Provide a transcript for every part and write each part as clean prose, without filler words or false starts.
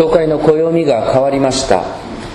教会の暦が変わりました。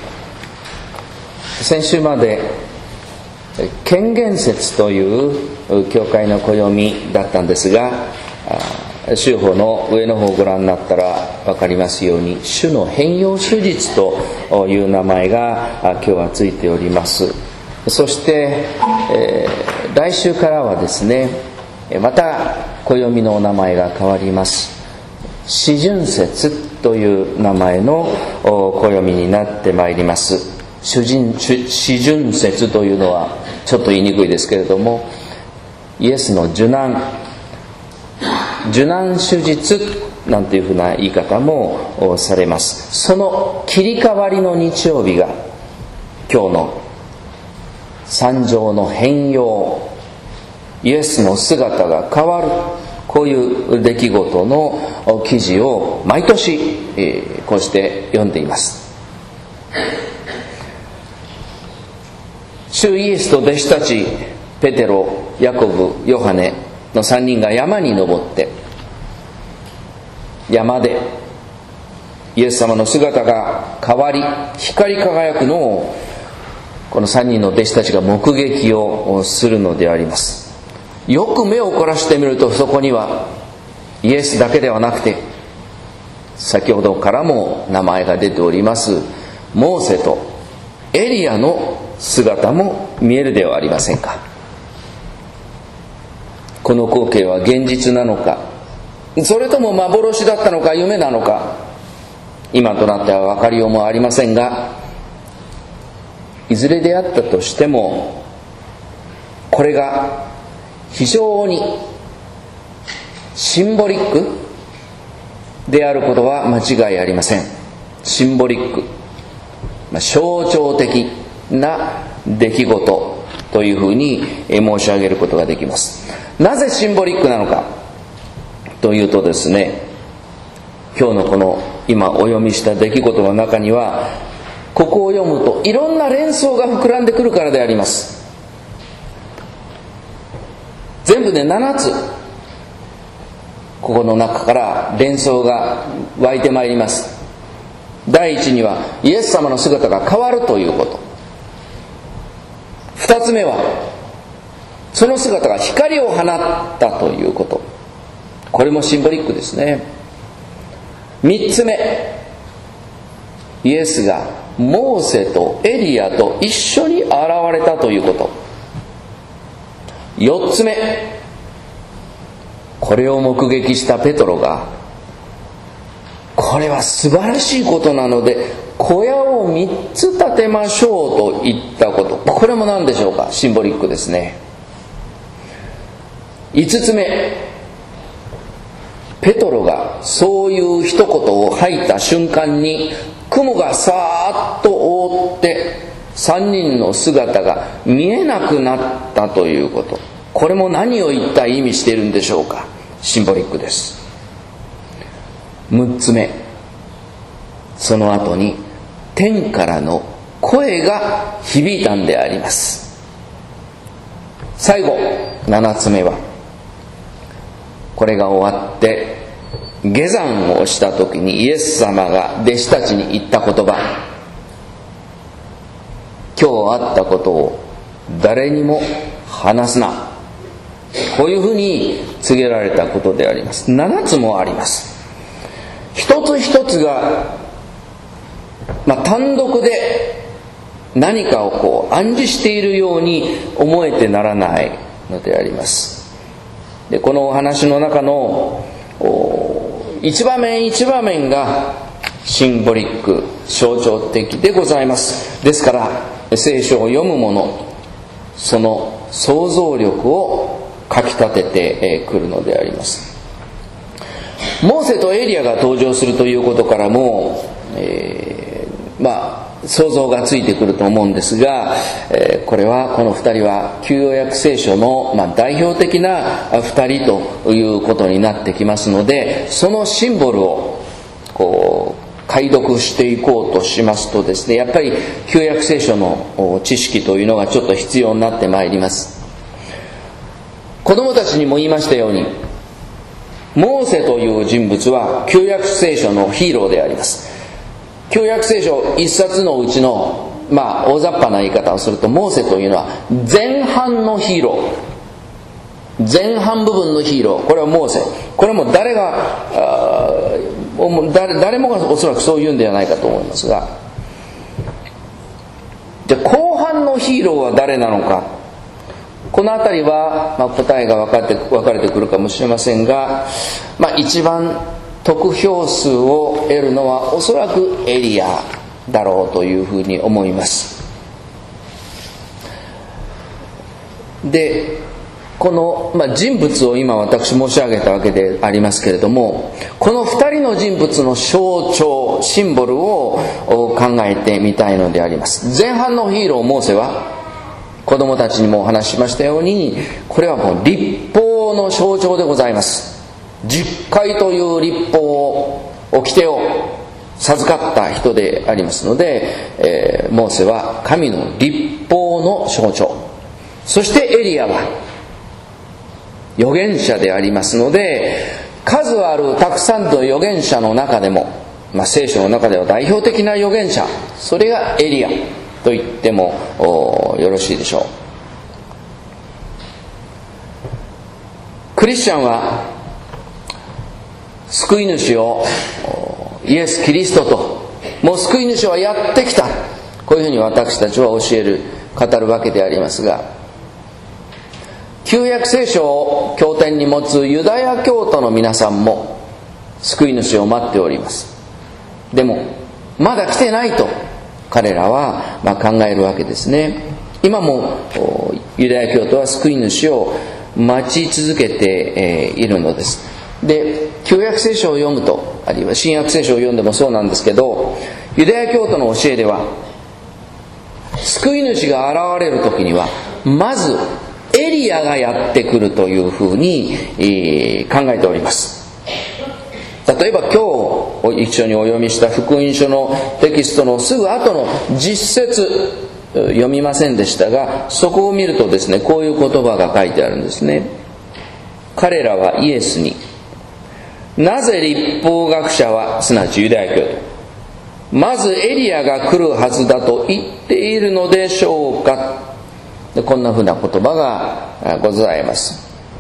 先週まで権限節という教会の暦だったんですが、週報の上の方をご覧になったら分かりますように、主の変容主日という名前が今日はついております。そして、来週からはですね、また暦のお名前が変わります。四旬節という名前の暦になってまいります。四旬節というのはちょっと言いにくいですけれども、イエスの受難主日なんていうふうな言い方もされます。その切り替わりの日曜日が今日の三条の変容、イエスの姿が変わる、こういう出来事の記事を毎年こうして読んでいます。主イエスと弟子たちペテロ、ヤコブ、ヨハネの3人が山に登って、山でイエス様の姿が変わり光り輝くのをこの3人の弟子たちが目撃をするのであります。よく目を凝らしてみると、そこにはイエスだけではなくて、先ほどからも名前が出ておりますモーセとエリアの姿も見えるではありませんか。この光景は現実なのか、それとも幻だったのか夢なのか、今となっては分かりようもありませんが、いずれであったとしても、これが非常にシンボリックであることは間違いありません。シンボリック、象徴的な出来事というふうに申し上げることができます。なぜシンボリックなのかというとですね、今日のこの今お読みした出来事の中には、ここを読むといろんな連想が膨らんでくるからであります。全部で7つ、ここの中から連想が湧いてまいります。第一にはイエス様の姿が変わるということ。2つ目はその姿が光を放ったということ。これもシンボリックですね。3つ目、イエスがモーセとエリアと一緒に現れたということ。4つ目、これを目撃したペトロが、これは素晴らしいことなので小屋を3つ建てましょうと言ったこと。これも何でしょうか、シンボリックですね。5つ目、ペトロがそういう一言を吐いた瞬間に雲がさーっと覆って3人の姿が見えなくなったということ。これも何を一体意味しているんでしょうか。シンボリックです。6つ目、その後に天からの声が響いたんであります。最後7つ目は、これが終わって下山をした時にイエス様が弟子たちに言った言葉、今日あったことを誰にも話すな、こういうふうに告げられたことであります。7つもあります。一つ一つが、単独で何かを暗示しているように思えてならないのであります。で、このお話の中の一場面一場面がシンボリック、象徴的でございます。ですから聖書を読む者、その想像力をかきたててくるのであります。モーセとエリアが登場するということからも、想像がついてくると思うんですが、これはこの2人は旧約聖書の代表的な2人ということになってきますので、そのシンボルを解読していこうとしますとですね、やっぱり旧約聖書の知識というのがちょっと必要になってまいります。子供たちにも言いましたように、モーセという人物は旧約聖書のヒーローであります。 旧約聖書一冊のうちの大雑把な言い方をすると、モーセというのは前半のヒーロー、前半部分のヒーロー、これはモーセ。これも誰もがおそらくそう言うんではないかと思いますが、じゃあ後半のヒーローは誰なのか、このあたりは答えが分かれてくるかもしれませんが、一番得票数を得るのはおそらくエリアだろうというふうに思います。で、この、人物を今私申し上げたわけでありますけれども、この2人の人物の象徴、シンボルを考えてみたいのであります。前半のヒーローモーセは、子供たちにもお話ししましたように、これはもう律法の象徴でございます。10回という律法、掟を授かった人でありますので、モーセは神の律法の象徴。そしてエリアは預言者でありますので、数あるたくさんの預言者の中でも、聖書の中では代表的な預言者、それがエリアと言ってもよろしいでしょう。クリスチャンは救い主をイエス・キリストと、もう救い主はやってきた、こういうふうに私たちは教える、語るわけでありますが、旧約聖書を経典に持つユダヤ教徒の皆さんも救い主を待っております。でもまだ来てないと彼らは考えるわけですね。今もユダヤ教徒は救い主を待ち続けているのです。で、旧約聖書を読むと、あるいは新約聖書を読んでもそうなんですけど、ユダヤ教徒の教えでは、救い主が現れる時にはまずエリアがやってくるというふうに考えております。例えば今日一緒にお読みした福音書のテキストのすぐ後の実節、読みませんでしたが、そこを見るとですね、こういう言葉が書いてあるんですね。彼らはイエスに、なぜ律法学者は、すなわちユダヤ教徒、まずエリアが来るはずだと言っているのでしょうか。こんなふうな言葉がございます。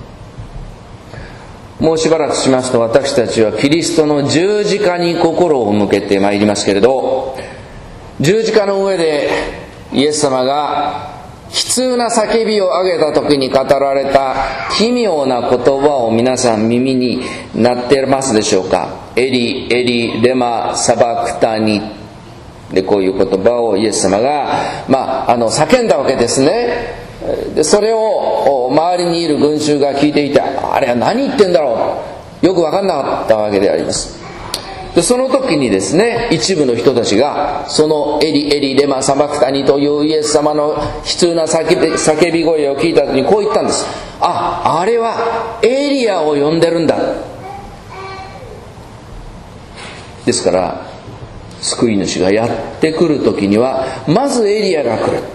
もうしばらくしますと、私たちはキリストの十字架に心を向けてまいりますけれど、十字架の上でイエス様が悲痛な叫びを上げた時に語られた奇妙な言葉を皆さん耳になってますでしょうか。エリエリレマサバクタニで、こういう言葉をイエス様が、叫んだわけですね。でそれを周りにいる群衆が聞いていて、あれは何言ってんだろう、よく分かんなかったわけであります。でその時にですね、一部の人たちがそのエリエリレマサバクタニというイエス様の悲痛な叫び声を聞いた時にこう言ったんです。あれはエリアを呼んでるんだ。ですから救い主がやってくる時にはまずエリアが来る。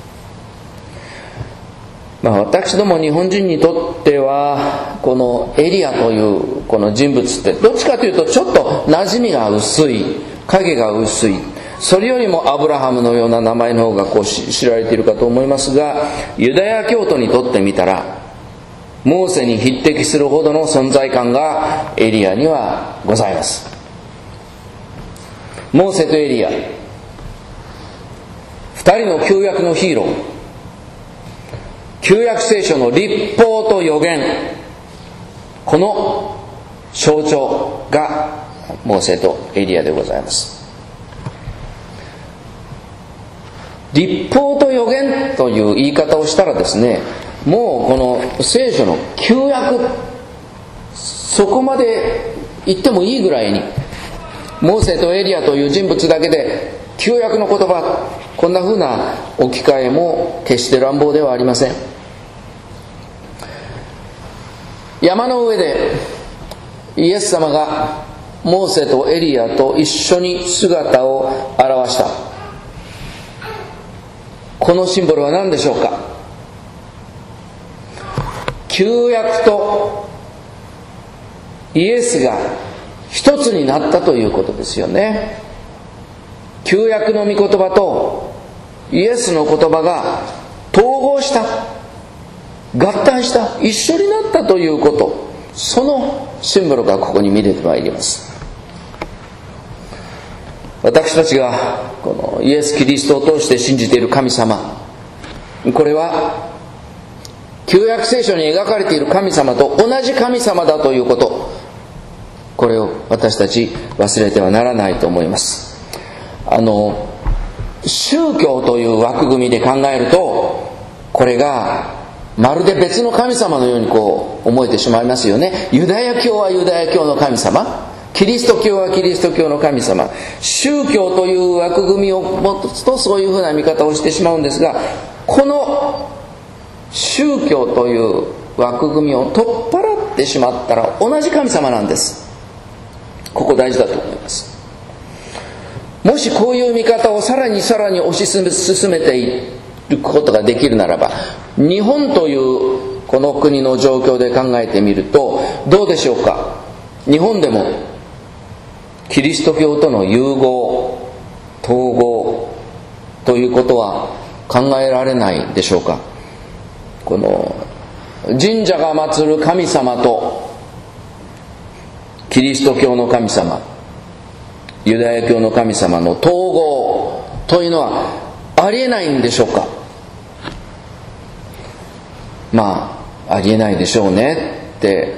私ども日本人にとってはこのエリアというこの人物ってどっちかというとちょっと馴染みが薄い、影が薄い、それよりもアブラハムのような名前の方が知られているかと思いますが、ユダヤ教徒にとってみたらモーセに匹敵するほどの存在感がエリアにはございます。モーセとエリア、二人の旧約のヒーロー、旧約聖書の律法と預言、この象徴がモーセとエリアでございます。律法と預言という言い方をしたらですね、もうこの聖書の旧約、そこまで言ってもいいぐらいに、モーセとエリアという人物だけで旧約の言葉、こんな風な置き換えも決して乱暴ではありません。山の上でイエス様がモーセとエリアと一緒に姿を現した、このシンボルは何でしょうか。旧約とイエスが一つになったということですよね。 旧約の御言葉とイエスの言葉が統合した、合体した、一緒になったということ、そのシンボルがここに見れてまいります。私たちがこのイエス・キリストを通して信じている神様、これは旧約聖書に描かれている神様と同じ神様だということ、これを私たち忘れてはならないと思います。宗教という枠組みで考えると、これがまるで別の神様のように思えてしまいますよね。ユダヤ教はユダヤ教の神様、キリスト教はキリスト教の神様、宗教という枠組みを持つとそういうふうな見方をしてしまうんですが、この宗教という枠組みを取っ払ってしまったら同じ神様なんです。ここ大事だと思います。もしこういう見方をさらに推し進めていくことができるならば、日本というこの国の状況で考えてみるとどうでしょうか。日本でもキリスト教との融合、統合ということは考えられないでしょうか。この神社が祀る神様とキリスト教の神様、ユダヤ教の神様の統合というのはありえないんでしょうか。ありえないでしょうねって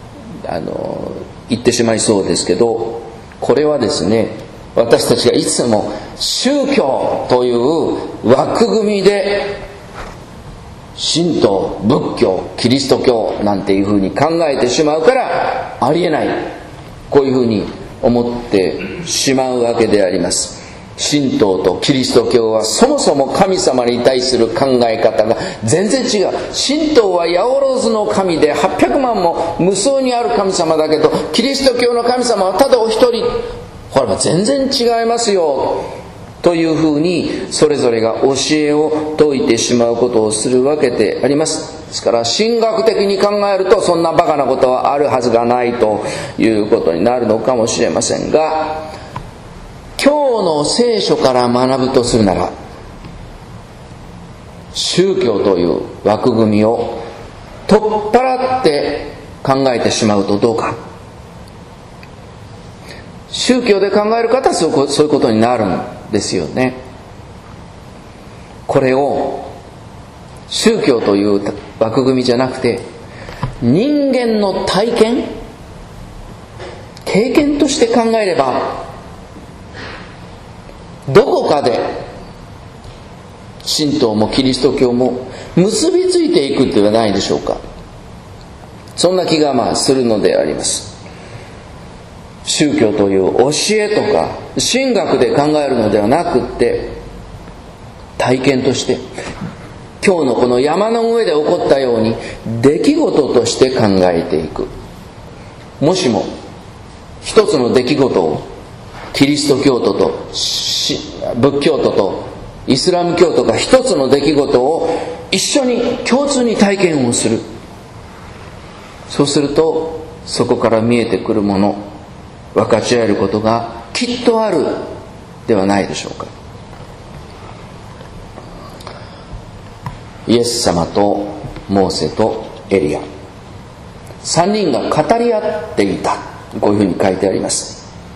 言ってしまいそうですけど、これはですね、私たちがいつも宗教という枠組みで神道、仏教、キリスト教なんていうふうに考えてしまうからありえない、こういうふうに思ってしまうわけであります。神道とキリスト教はそもそも神様に対する考え方が全然違う。神道は八百万の神で800万も無数にある神様だけど、キリスト教の神様はただお一人、これは全然違いますよというふうにそれぞれが教えを説いてしまうことをするわけであります。ですから神学的に考えるとそんなバカなことはあるはずがないということになるのかもしれませんが、今日の聖書から学ぶとするなら、宗教という枠組みを取っ払って考えてしまうとどうか。宗教で考える方はそういうことになるんですよね。これを宗教という枠組みじゃなくて、人間の体験、経験として考えれば、どこかで神道もキリスト教も結びついていくではないでしょうか。そんな気がするのであります。宗教という教えとか神学で考えるのではなくって、体験として今日のこの山の上で起こったように出来事として考えていく。もしも一つの出来事をキリスト教徒と仏教徒とイスラム教徒が一つの出来事を一緒に共通に体験をする。そうするとそこから見えてくるもの、分かち合えることがきっとあるではないでしょうか。イエス様とモーセとエリア、3人が語り合っていた、こういうふうに書いてあります。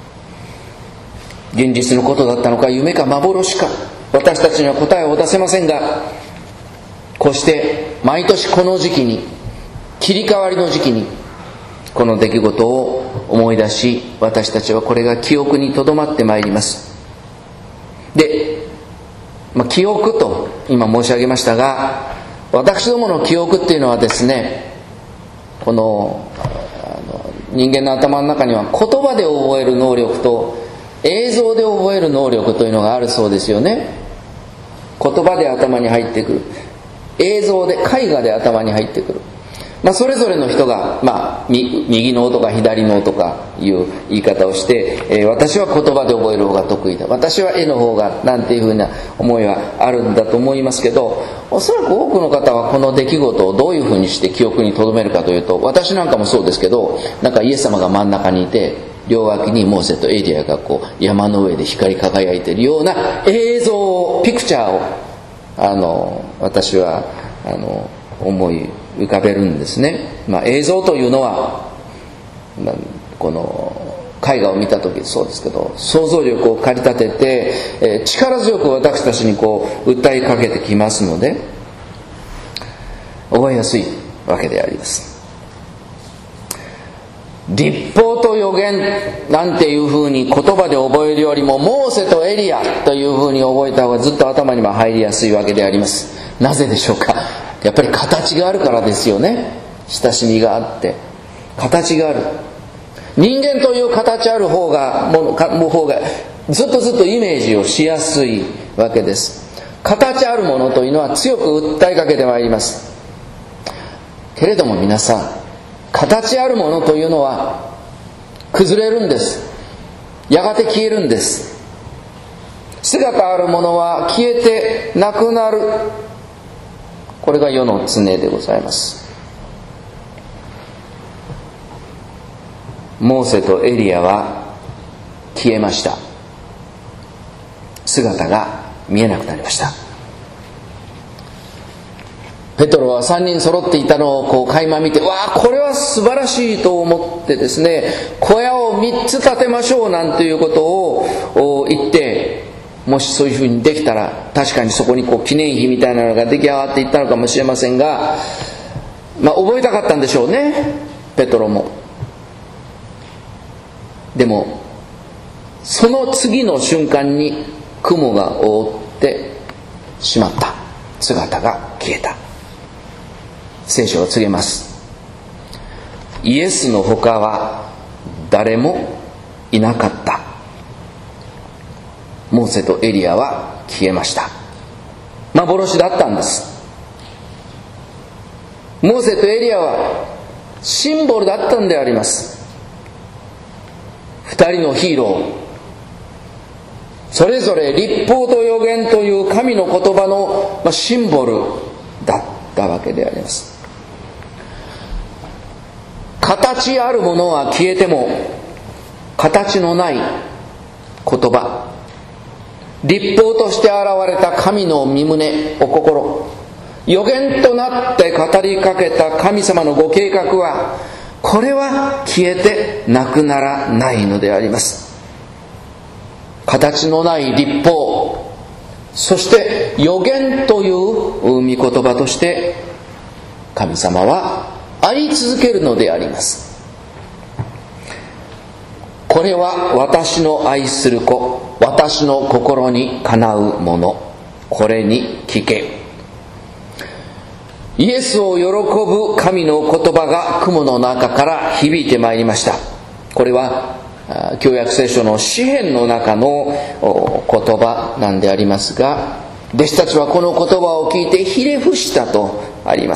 現実のことだったのか夢か幻か、私たちには答えを出せませんが、こうして毎年この時期に、切り替わりの時期にこの出来事を思い出し、私たちはこれが記憶にとどまってまいります。で、記憶と今申し上げましたが、私どもの記憶っていうのはですね、この人間の頭の中には言葉で覚える能力と映像で覚える能力というのがあるそうですよね。言葉で頭に入ってくる、映像で絵画で頭に入ってくる。それぞれの人が、右脳とか左脳とかいう言い方をして、私は言葉で覚える方が得意だ、私は絵の方がなんていうふうな思いはあるんだと思いますけど、おそらく多くの方はこの出来事をどういうふうにして記憶に留めるかというと、私なんかもそうですけど、イエス様が真ん中にいて両脇にモーセとエリアがこう山の上で光り輝いているような映像、ピクチャーを私は思い浮かべるんですね。映像というのは、この絵画を見た時そうですけど、想像力を駆り立てて、力強く私たちにこう訴えかけてきますので、覚えやすいわけであります。律法と預言なんていうふうに言葉で覚えるよりも、モーセとエリアというふうに覚えた方がずっと頭にも入りやすいわけであります。なぜでしょうか。やっぱり形があるからですよね。親しみがあって形がある。人間という形ある方がずっとイメージをしやすいわけです。形あるものというのは強く訴えかけてまいります。けれども皆さん、形あるものというのは崩れるんです。やがて消えるんです。姿あるものは消えてなくなる。これが世の常でございます。モーセとエリアは消えました。姿が見えなくなりました。ペトロは3人揃っていたのをこう垣間見て、わあこれは素晴らしいと思ってですね、小屋を3つ建てましょうなんていうことを言って、もしそういうふうにできたら確かにそこにこう記念碑みたいなのが出来上がっていったのかもしれませんが、覚えたかったんでしょうね、ペトロも。でもその次の瞬間に雲が覆ってしまった。姿が消えた。聖書は告げます。イエスの他は誰もいなかった。モーセとエリアは消えました。幻だったんです。モーセとエリアはシンボルだったんであります。二人のヒーロー、それぞれ律法と預言という神の言葉のシンボルだったわけであります。形あるものは消えても、形のない言葉、律法として現れた神の御胸、お心、預言となって語りかけた神様のご計画は、これは消えてなくならないのであります。形のない律法、そして預言という御言葉として神様はあり続けるのであります。これは私の愛する子、私の心にかなうもの、これに聞け。イエスを喜ぶ神の言葉が雲の中から響いてまいりました。これは旧約聖書の詩編の中の言葉なんでありますが、弟子たちはこの言葉を聞いてひれ伏したとあります。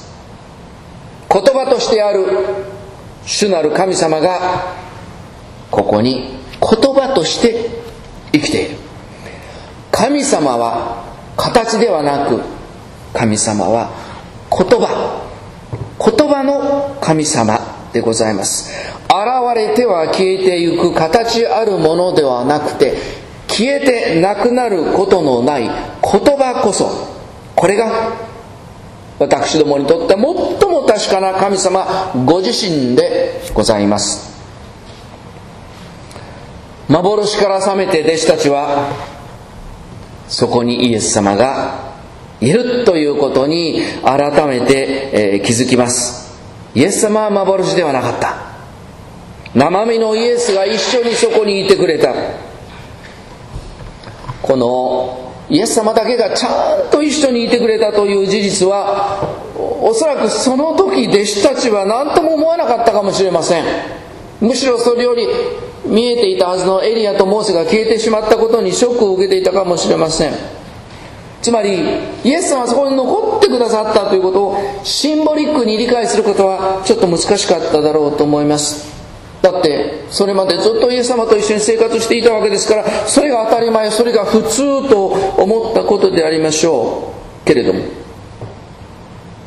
言葉としてある主なる神様がここに言葉として生きている。神様は形ではなく、神様は言葉の神様でございます。現れては消えてゆく形あるものではなくて、消えてなくなることのない言葉こそ、これが私どもにとって最も確かな神様ご自身でございます。幻から覚めて弟子たちはそこにイエス様がいるということに改めて気づきます。イエス様は幻ではなかった。生身のイエスが一緒にそこにいてくれた。このイエス様だけがちゃんと一緒にいてくれたという事実は、おそらくその時弟子たちは何とも思わなかったかもしれません。むしろそれより見えていたはずのエリアとモーセが消えてしまったことにショックを受けていたかもしれません。つまりイエス様はそこに残ってくださったということをシンボリックに理解することはちょっと難しかっただろうと思います。だってそれまでずっとイエス様と一緒に生活していたわけですから、それが当たり前、それが普通と思ったことでありましょう。けれども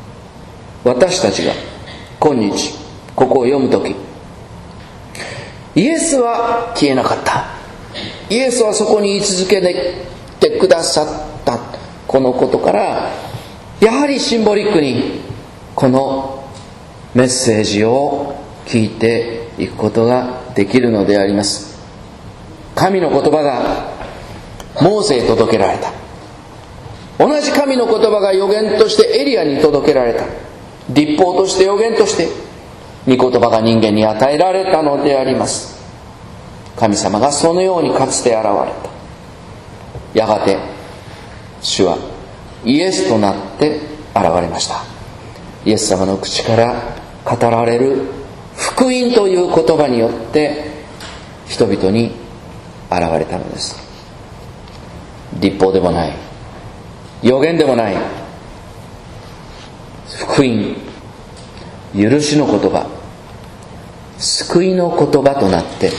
私たちが今日ここを読むとき、 イエスは消えなかった。イエスはそこに居続けてくださった。このことからやはりシンボリックにこのメッセージを聞いていくことができるのであります。神の言葉がモーセへ届けられた。同じ神の言葉が預言としてエリアに届けられた。律法として預言として御言葉が人間に与えられたのであります。神様がそのようにかつて現れた。やがて主はイエスとなって現れました。イエス様の口から語られる福音という言葉によって人々に現れたのです。律法でもない、預言でもない、福音、許しの言葉、救いの言葉となって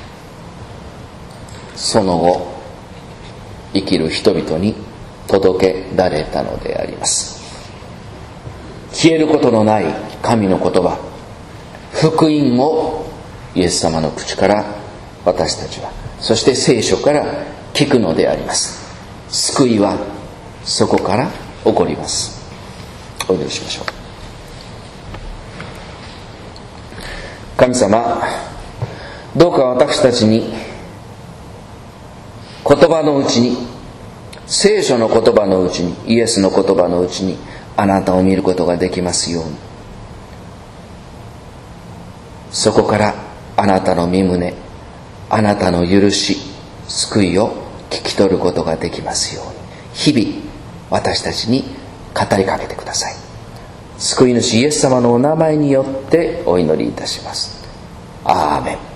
その後生きる人々に届けられたのであります。消えることのない神の言葉、福音をイエス様の口から私たちは、そして聖書から聞くのであります。救いはそこから起こります。お祈りしましょう。神様、どうか私たちに言葉のうちに、聖書の言葉のうちに、イエスの言葉のうちにあなたを見ることができますように、そこからあなたの御胸、あなたの許し、救いを聞き取ることができますように、日々私たちに語りかけてください。救い主イエス様のお名前によってお祈りいたします。アーメン。